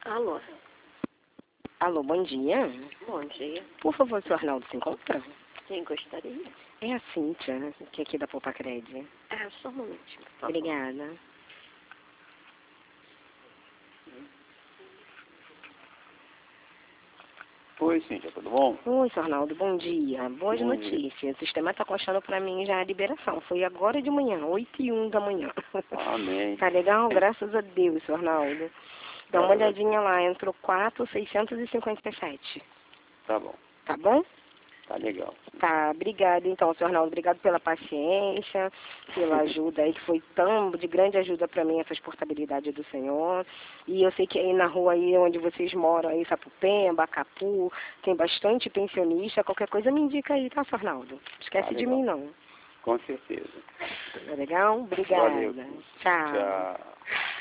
Alô? Alô, bom dia. Bom dia. Por favor, o senhor Arnaldo se encontra? Quem gostaria? É a Cíntia, que é aqui da Popacred. Só um momentinho, por favor. Obrigada. Oi, Cíntia, tudo bom? Oi, senhor Arnaldo, bom dia. Boas Bom dia. notícias. O sistema está constando para mim já a liberação. Foi agora de manhã, 8h01 da manhã. Amém. Tá legal? Graças a Deus, senhor Arnaldo. Dá uma olhadinha lá, entrou 4.657. Tá bom, Tá bom? tá legal. Tá, obrigada então, senhor Arnaldo. Obrigado pela paciência, pela ajuda aí, que foi tão de grande ajuda para mim, essas portabilidades do senhor. E eu sei que aí na rua aí onde vocês moram, aí, Sapupemba, Acapu, tem bastante pensionista. Qualquer coisa me indica aí, tá, senhor Arnaldo? Esquece de legal. mim, não. Com certeza. Tá legal? Obrigada. Valeu. Tchau. Tchau.